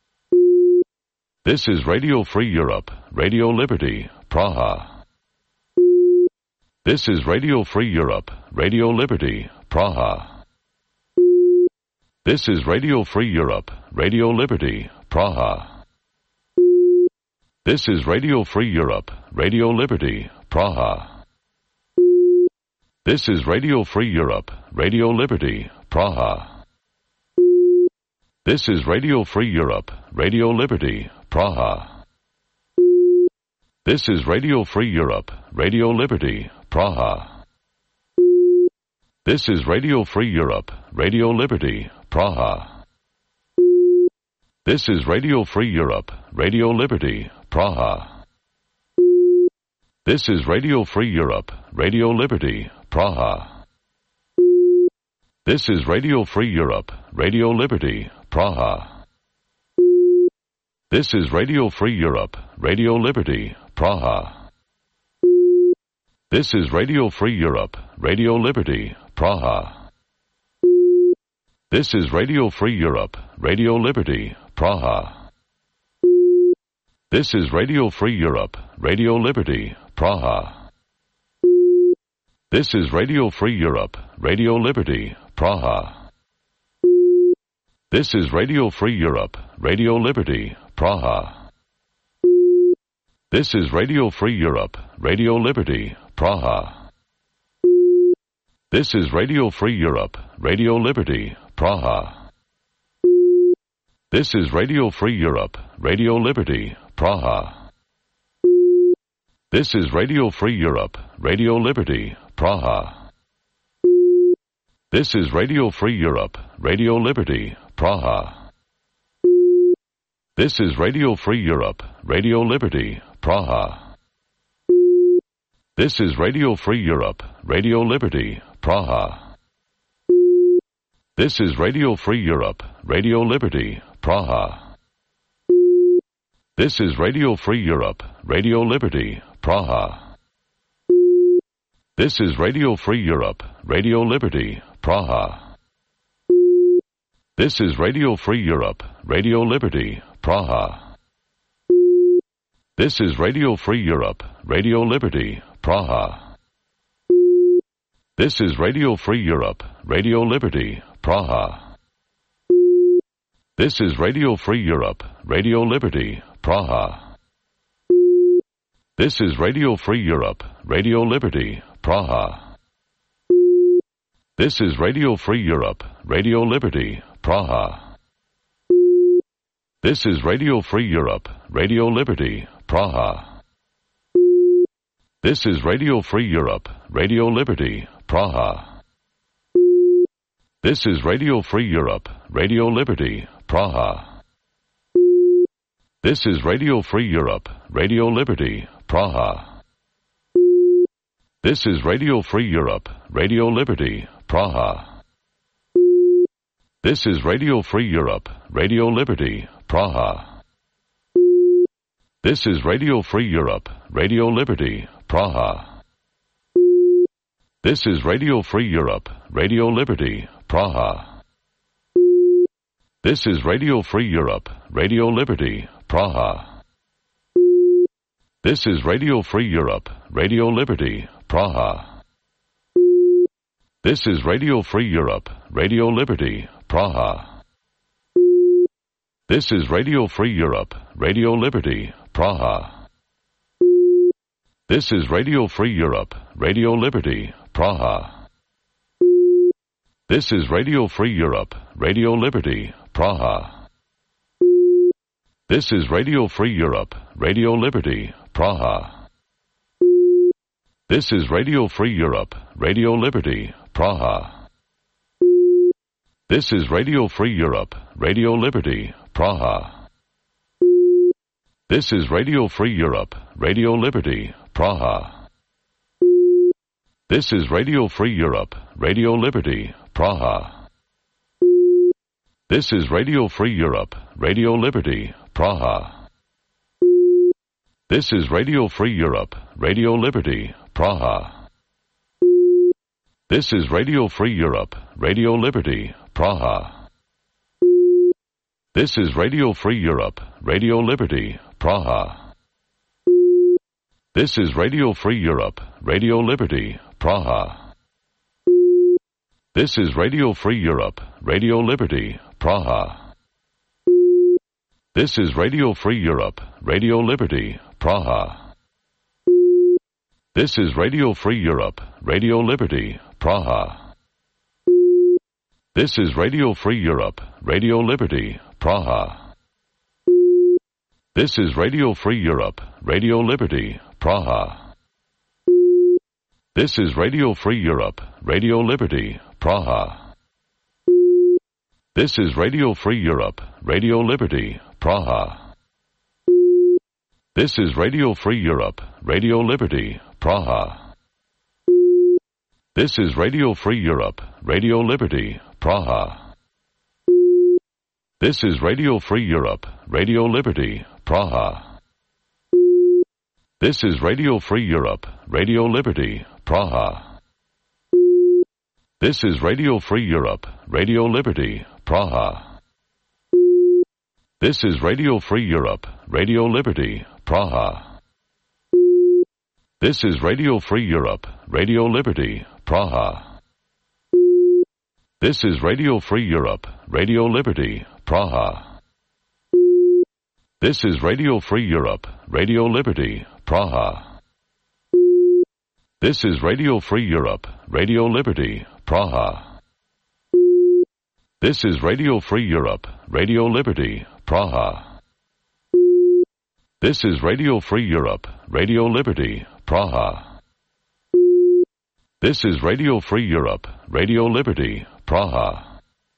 This is Radio Free Europe, Radio Liberty, Praha. This is Radio Free Europe, Radio Liberty, Praha. This is Radio Free Europe, Radio Liberty, Praha. This is Radio Free Europe, Radio Liberty, Praha. This is Radio Free Europe, Radio Liberty, Praha. This is Radio Free Europe, Radio Liberty, Praha. This is Radio Free Europe, Radio Liberty, Praha. This is Radio Free Europe, Radio Liberty, Praha. This is Radio Free Europe, Radio Liberty, Praha. This is Radio Free Europe, Radio Liberty, Praha. This is Radio Free Europe, Radio Liberty, Praha. This is Radio Free Europe, Radio Liberty, Praha. This is Radio Free Europe, Radio Liberty, Praha. This is Radio Free Europe, Radio Liberty, Praha. This is Radio Free Europe, Radio Liberty, Praha. This is Radio Free Europe, Radio Liberty, Praha. This is Radio Free Europe, Radio Liberty, Praha. This is Radio Free Europe, Radio Liberty, Praha. This is Radio Free Europe, Radio Liberty, Praha. This is Radio Free Europe, Radio Liberty, Praha. This is Radio Free Europe, Radio Liberty, Praha. This is Radio Free Europe, Radio Liberty, Praha. This is Radio Free Europe, Radio Liberty, Praha. This is Radio Free Europe, Radio Liberty, Praha. This is Radio Free Europe, Radio Liberty, Praha. This is Radio Free Europe, Radio Liberty, Praha. This is Radio Free Europe, Radio Liberty, Praha. This is Radio Free Europe, Radio Liberty, Praha. This is Radio Free Europe, Radio Liberty, Praha. This is Radio Free Europe, Radio Liberty, Praha. This is Radio Free Europe, Radio Liberty, Praha. This is Radio Free Europe, Radio Liberty, Praha. This is Radio Free Europe, Radio Liberty, Praha. This is Radio Free Europe, Radio Liberty, Praha. This is Radio Free Europe, Radio Liberty, Praha. This is Radio Free Europe, Radio Liberty, Praha. This is Radio Free Europe, Radio Liberty, Praha. This is Radio Free Europe, Radio Liberty, Praha. This is Radio Free Europe, Radio Liberty, Praha. This is Radio Free Europe, Radio Liberty, Praha. This is Radio Free Europe, Radio Liberty, Praha. This is Radio Free Europe, Radio Liberty, Praha. This is Radio Free Europe, Radio Liberty, Praha. This is Radio Free Europe, Radio Liberty, Praha. This is Radio Free Europe, Radio Liberty, Praha. This is Radio Free Europe, Radio Liberty, Praha. This is Radio Free Europe, Radio Liberty, Praha. This is Radio Free Europe, Radio Liberty, Praha. This is Radio Free Europe, Radio Liberty, Praha. This is Radio Free Europe, Radio Liberty, Praha. This is Radio Free Europe, Radio Liberty, Praha. This is Radio Free Europe, Radio Liberty, Praha. This is Radio Free Europe, Radio Liberty, Praha. This is Radio Free Europe, Radio Liberty, Praha. This is Radio Free Europe, Radio Liberty, Praha. This is Radio Free Europe, Radio Liberty, Praha. This is Radio Free Europe, Radio Liberty, Praha. This is Radio Free Europe, Radio Liberty, Praha. This is Radio Free Europe, Radio Liberty, Praha. This is Radio Free Europe, Radio Liberty, Praha. This is Radio Free Europe, Radio Liberty, Praha. This is Radio Free Europe, Radio Liberty, Praha. This is Radio Free Europe, Radio Liberty, Praha. This is Radio Free Europe, Radio Liberty, Praha. This is Radio Free Europe, Radio Liberty, Praha. This is Radio Free Europe, Radio Liberty, Praha. This is Radio Free Europe, Radio Liberty, Praha. This is Radio Free Europe, Radio Liberty, Praha. This is Radio Free Europe, Radio Liberty, Praha. This is Radio Free Europe, Radio Liberty, Praha. This is Radio Free Europe, Radio Liberty, Praha. This is Radio Free Europe, Radio Liberty, Praha. This is Radio Free Europe, Radio Liberty, Praha. This is Radio Free Europe, Radio Liberty, Praha. This is Radio Free Europe, Radio Liberty, Praha. This is Radio Free Europe, Radio Liberty, Praha. This is Radio Free Europe, Radio Liberty, Praha.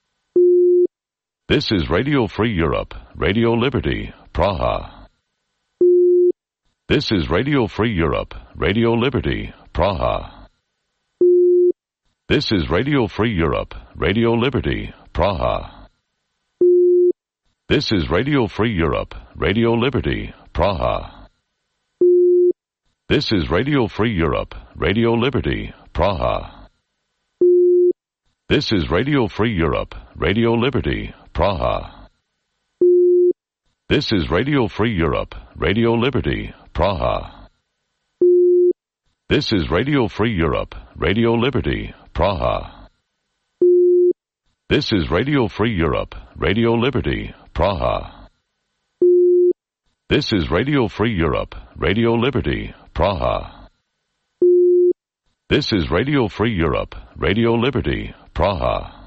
This is Radio Free Europe, Radio Liberty, Praha. This is Radio Free Europe, Radio Liberty, Praha. This is Radio Free Europe, Radio Liberty, Praha. This is Radio Free Europe, Radio Liberty, Praha. This is Radio Free Europe, Radio Liberty, Praha. This is Radio Free Europe, Radio Liberty, Praha. This is Radio Free Europe, Radio Liberty, Praha. This is Radio Free Europe, Radio Liberty, Praha. This is Radio Free Europe, Radio Liberty, Praha. This is Radio Free Europe, Radio Liberty, Praha. This is Radio Free Europe, Radio Liberty, Praha.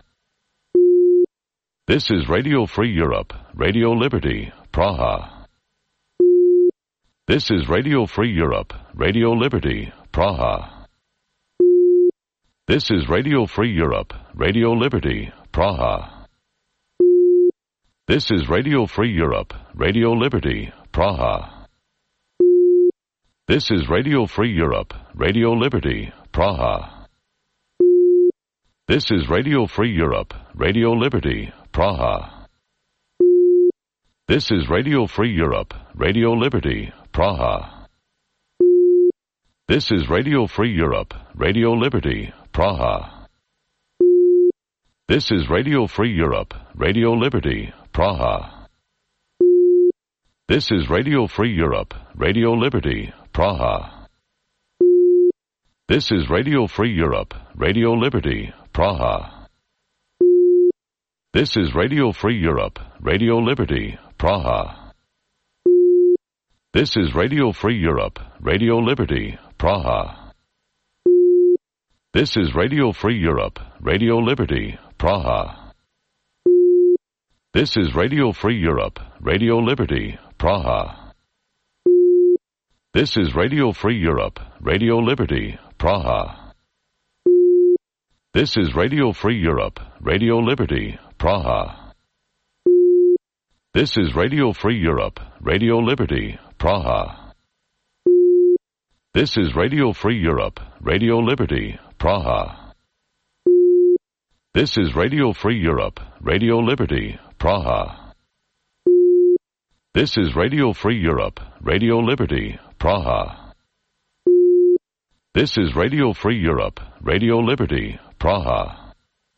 This is Radio Free Europe, Radio Liberty, Praha. This is Radio Free Europe, Radio Liberty, Praha. This is Radio Free Europe, Radio Liberty, Praha. This is Radio Free Europe, Radio Liberty, Praha. This is Radio Free Europe, Radio Liberty, Praha. This is Radio Free Europe, Radio Liberty, Praha. This is Radio Free Europe, Radio Liberty, Praha. This is Radio Free Europe, Radio Liberty, Praha. This is Radio Free Europe, Radio Liberty, Praha. This is Radio Free Europe, Radio Liberty, Praha. This is Radio Free Europe, Radio Liberty, Praha. This is Radio Free Europe, Radio Liberty, Praha. This is Radio Free Europe, Radio Liberty, Praha. This is Radio Free Europe, Radio Liberty, Praha. This is Radio Free Europe, Radio Liberty, Praha. This is Radio Free Europe, Radio Liberty, Praha. This is Radio Free Europe, Radio Liberty, Praha. This is Radio Free Europe, Radio Liberty, Praha. This is Radio Free Europe, Radio Liberty, Praha. This is Radio Free Europe, Radio Liberty, Praha. This is Radio Free Europe, Radio Liberty, Praha. This is Radio Free Europe, Radio Liberty, Praha.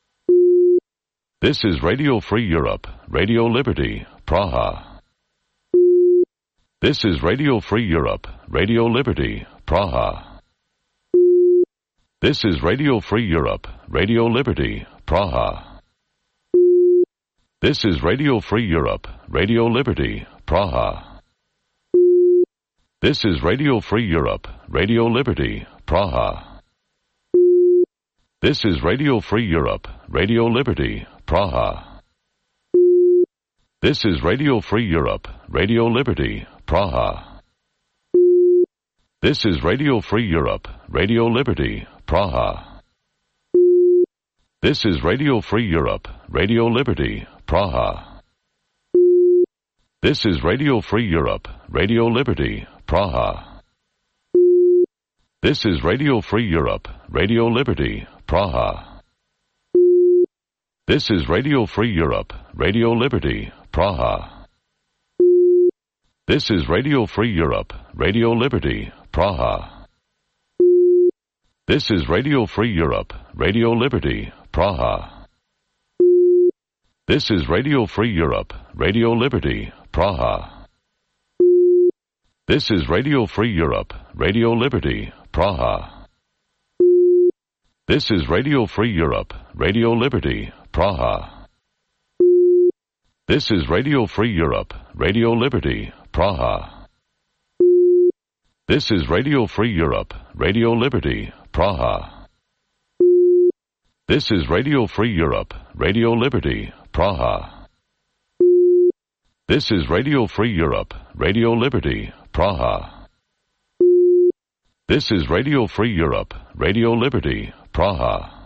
This is Radio Free Europe, Radio Liberty, Praha. This is Radio Free Europe, Radio Liberty, Praha. This is Radio Free Europe, Radio Liberty, Praha. This is Radio Free Europe, Radio Liberty, Praha. This is Radio Free Europe, Radio Liberty, Praha. This is Radio Free Europe, Radio Liberty, Praha. This is Radio Free Europe, Radio Liberty, Praha. This is Radio Free Europe, Radio Liberty, Praha. This is Radio Free Europe, Radio Liberty, Praha. This is Radio Free Europe, Radio Liberty, Praha. This is Radio Free Europe, Radio Liberty, Praha. This is Radio Free Europe, Radio Liberty, Praha. This is Radio Free Europe, Radio Liberty, Praha. This is Radio Free Europe, Radio Liberty, Praha. This is Radio Free Europe, Radio Liberty, Praha. This is Radio Free Europe, Radio Liberty, Praha. This is Radio Free Europe, Radio Liberty, Praha. This is Radio Free Europe, Radio Liberty, Praha. This is Radio Free Europe, Radio Liberty, Praha. This is Radio Free Europe, Radio Liberty, Praha. This is Radio Free Europe, Radio Liberty, Praha. This is Radio Free Europe, Radio Liberty, Praha.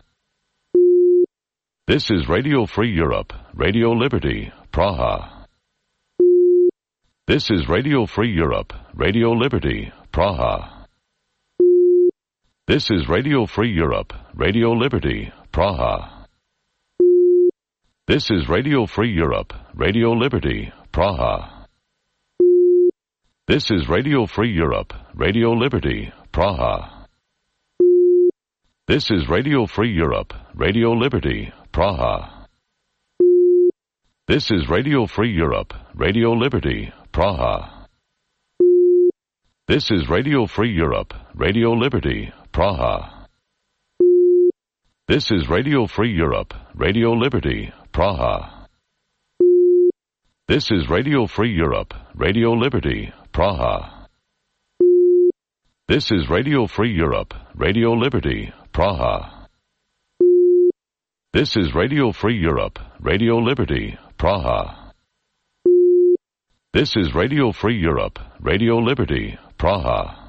This is Radio Free Europe, Radio Liberty, Praha. This is Radio Free Europe, Radio Liberty, Praha. This is Radio Free Europe, Radio Liberty, Praha. This is Radio Free Europe, Radio Liberty, Praha. This is Radio Free Europe, Radio Liberty, Praha. This is Radio Free Europe, Radio Liberty, Praha. This is Radio Free Europe, Radio Liberty, Praha. This is Radio Free Europe, Radio Liberty, Praha. This is Radio Free Europe, Radio Liberty, Praha. This is Radio Free Europe, Radio Liberty, Praha. This is Radio Free Europe, Radio Liberty, Praha. This is Radio Free Europe, Radio Liberty, Praha. This is Radio Free Europe, Radio Liberty, Praha.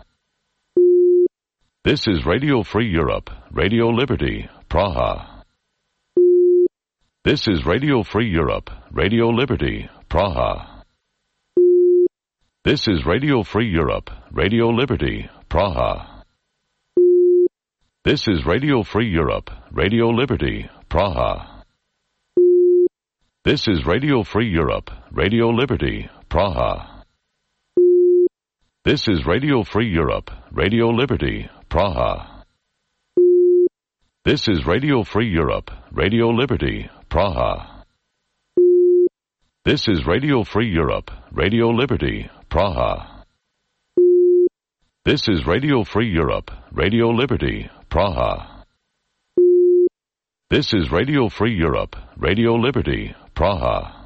This is Radio Free Europe, Radio Liberty, Praha. This is Radio Free Europe, Radio Liberty, Praha. This is Radio Free Europe, Radio Liberty, Praha. This is Radio Free Europe, Radio Liberty, Praha. This is Radio Free Europe, Radio Liberty, Praha. This is Radio Free Europe, Radio Liberty, Praha. This is Radio Free Europe, Radio Liberty, Praha. This is Radio Free Europe, Radio Liberty, Praha. This is Radio Free Europe, Radio Liberty, Praha. This is Radio Free Europe, Radio Liberty, Praha.